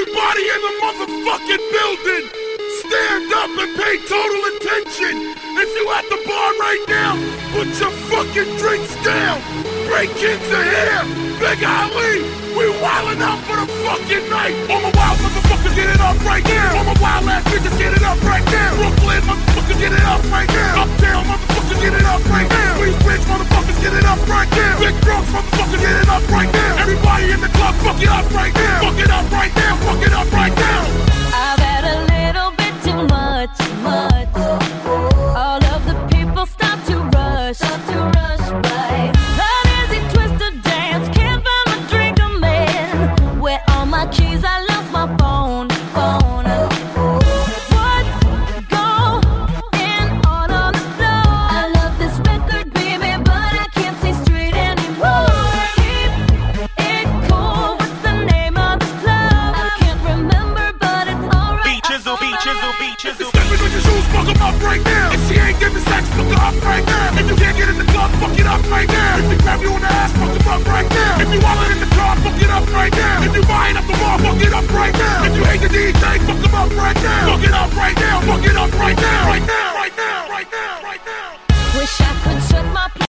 Everybody in the motherfucking building, stand up and pay total attention. If you at the bar right now, put your fucking drinks down. Great kids are here. Big Ali, we wildin' out for the fucking night. All my wild motherfuckers, get it up right now. All my wild ass bitches, get it up right now. Brooklyn motherfuckers, get it up right now. Uptown motherfuckers, get it up right now. Queensbridge motherfuckers, get it up right now. Big Bronx motherfuckers, get it up right now. Everybody in the club, fuck it up right now. Fuck it up right now. Fuck it up right now. I've had a little bit too much. All of the people stop to rush by. Uneasy twister dance, can't find my drink, I'm in. Where all my keys? I lost my phone. What's going on the floor? I love this record, baby, but I can't see straight anymore. Keep it cool. What's the name of this club? I can't remember, but it's alright. Beat chisel. Stepping on your shoes, fuck 'em up right now. If she ain't giving sex, fuck her up right now. If you can't get in the club, fuck it up right now.